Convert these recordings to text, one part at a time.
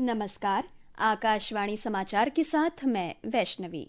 नमस्कार। आकाशवाणी समाचार के साथ मैं वैष्णवी।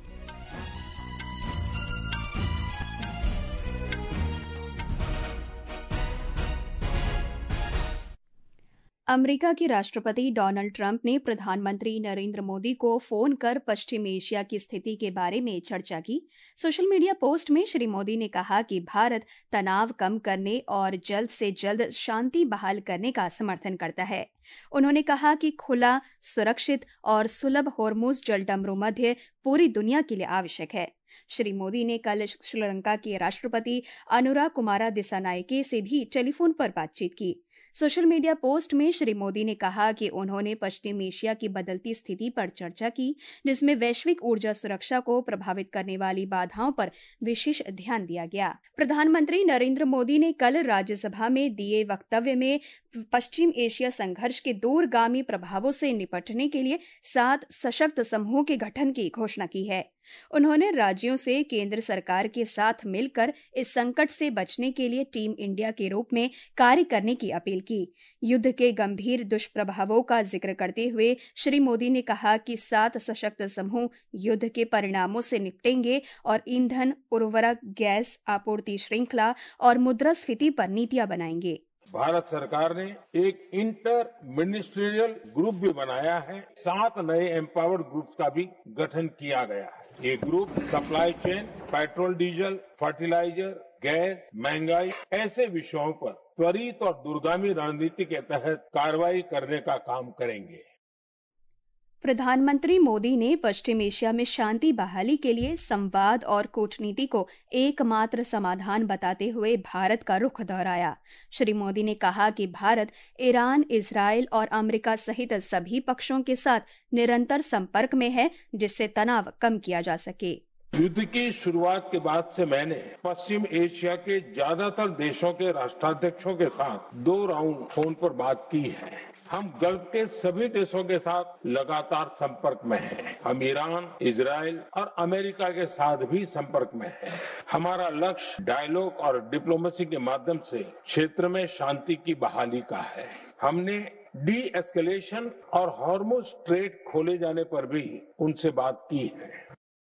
अमेरिका के राष्ट्रपति डोनाल्ड ट्रंप ने प्रधानमंत्री नरेंद्र मोदी को फोन कर पश्चिम एशिया की स्थिति के बारे में चर्चा की। सोशल मीडिया पोस्ट में श्री मोदी ने कहा कि भारत तनाव कम करने और जल्द से जल्द शांति बहाल करने का समर्थन करता है। उन्होंने कहा कि खुला, सुरक्षित और सुलभ होर्मुज जलडमरू मध्य पूरी दुनिया के लिए आवश्यक है। श्री मोदी ने कल श्रीलंका के राष्ट्रपति अनुरा कुमारा दिसानायके से भी टेलीफोन पर बातचीत की। सोशल मीडिया पोस्ट में श्री मोदी ने कहा कि उन्होंने पश्चिम एशिया की बदलती स्थिति पर चर्चा की, जिसमें वैश्विक ऊर्जा सुरक्षा को प्रभावित करने वाली बाधाओं पर विशेष ध्यान दिया गया। प्रधानमंत्री नरेंद्र मोदी ने कल राज्यसभा में दिए वक्तव्य में पश्चिम एशिया संघर्ष के दूरगामी प्रभावों से निपटने के लिए 7 सशक्त समूहों के गठन की घोषणा की है। उन्होंने राज्यों से केंद्र सरकार के साथ मिलकर इस संकट से बचने के लिए टीम इंडिया के रूप में कार्य करने की अपील की। युद्ध के गंभीर दुष्प्रभावों का जिक्र करते हुए श्री मोदी ने कहा कि 7 सशक्त समूह युद्ध के परिणामों से निपटेंगे और ईंधन, उर्वरक, गैस आपूर्ति श्रृंखला और मुद्रास्फीति पर नीतियां बनाएंगे। भारत सरकार ने एक इंटर मिनिस्ट्रियल ग्रुप भी बनाया है। 7 नए एम्पावर्ड ग्रुप्स का भी गठन किया गया है। ये group supply chain, petrol, diesel, fertiliser, gas, महंगाई ऐसे विषयों पर त्वरित और दूरगामी रणनीति के तहत कार्रवाई करने का काम करेंगे। प्रधानमंत्री मोदी ने पश्चिम एशिया में शांति बहाली के लिए संवाद और कूटनीति को एकमात्र समाधान बताते हुए भारत का रुख दोहराया। श्री मोदी ने कहा कि भारत ईरान, इजरायल और अमेरिका सहित सभी पक्षों के साथ निरंतर संपर्क में है, जिससे तनाव कम किया जा सके। युद्ध की शुरुआत के बाद से मैंने पश्चिम एशिया के ज्यादातर देशों के राष्ट्राध्यक्षों के साथ 2 राउंड फोन पर बात की है। हम गल्फ के सभी देशों के साथ लगातार संपर्क में हैं। हम ईरान, इजरायल और अमेरिका के साथ भी संपर्क में हैं। हमारा लक्ष्य डायलॉग और डिप्लोमेसी के माध्यम से क्षेत्र में शांति की बहाली का है। हमने डी एस्केलेशन और हॉर्मुज स्ट्रेट खोले जाने पर भी उनसे बात की है।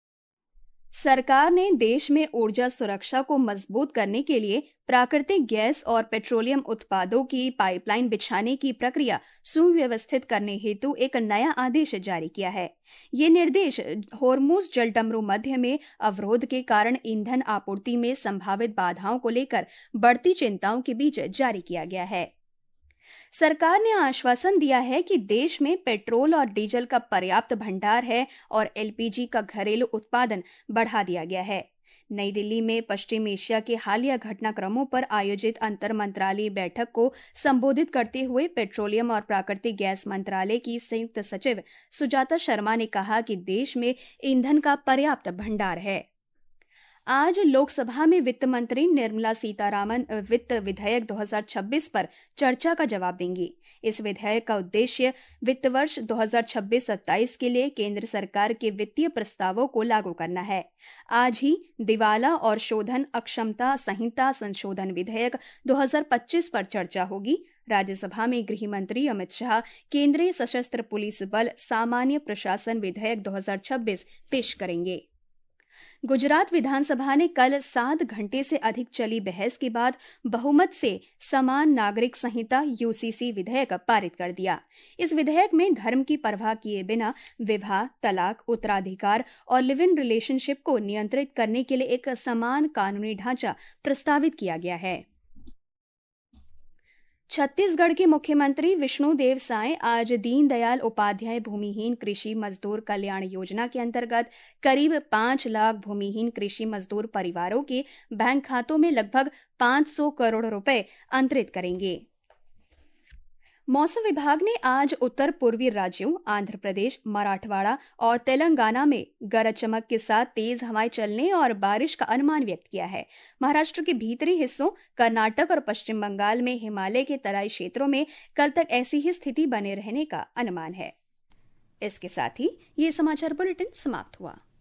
सरकार ने देश में ऊर्जा सुरक्षा को मजबूत करने के लिए प्राकृतिक गैस और पेट्रोलियम उत्पादों की पाइपलाइन बिछाने की प्रक्रिया सुव्यवस्थित करने हेतु एक नया आदेश जारी किया है। ये निर्देश होर्मुज जलडमरू मध्य में अवरोध के कारण ईंधन आपूर्ति में संभावित बाधाओं को लेकर बढ़ती चिंताओं के बीच जारी किया गया है। सरकार ने आश्वासन दिया है कि देश में पेट्रोल और डीजल का पर्याप्त भंडार है और एलपीजी का घरेलू उत्पादन बढ़ा दिया गया है। नई दिल्ली में पश्चिम एशिया के हालिया घटनाक्रमों पर आयोजित अंतर मंत्रालयी बैठक को संबोधित करते हुए पेट्रोलियम और प्राकृतिक गैस मंत्रालय की संयुक्त सचिव सुजाता शर्मा ने कहा कि देश में ईंधन का पर्याप्त भंडार है। आज लोकसभा में वित्त मंत्री निर्मला सीतारामन वित्त विधेयक 2026 पर चर्चा का जवाब देंगी। इस विधेयक का उद्देश्य वित्त वर्ष 2026-27 के लिए केंद्र सरकार के वित्तीय प्रस्तावों को लागू करना है। आज ही दिवाला और शोधन अक्षमता संहिता संशोधन विधेयक 2025 पर चर्चा होगी। राज्यसभा में गृह मंत्री अमित शाह केंद्रीय सशस्त्र पुलिस बल सामान्य प्रशासन विधेयक 2026 पेश करेंगे। गुजरात विधानसभा ने कल 7 घंटे से अधिक चली बहस के बाद बहुमत से समान नागरिक संहिता यूसीसी विधेयक पारित कर दिया। इस विधेयक में धर्म की परवाह किए बिना विवाह, तलाक, उत्तराधिकार और लिव इन रिलेशनशिप को नियंत्रित करने के लिए एक समान कानूनी ढांचा प्रस्तावित किया गया है। छत्तीसगढ़ के मुख्यमंत्री विष्णुदेव साय आज दीनदयाल उपाध्याय भूमिहीन कृषि मजदूर कल्याण योजना के अंतर्गत करीब 5 लाख भूमिहीन कृषि मजदूर परिवारों के बैंक खातों में लगभग 500 करोड़ रुपए अंतरित करेंगे। मौसम विभाग ने आज उत्तर पूर्वी राज्यों आंध्र प्रदेश, मराठवाड़ा और तेलंगाना में गरज चमक के साथ तेज हवाएं चलने और बारिश का अनुमान व्यक्त किया है। महाराष्ट्र के भीतरी हिस्सों, कर्नाटक और पश्चिम बंगाल में हिमालय के तराई क्षेत्रों में कल तक ऐसी ही स्थिति बने रहने का अनुमान है। इसके साथ ही ये समाचार बुलेटिन समाप्त हुआ।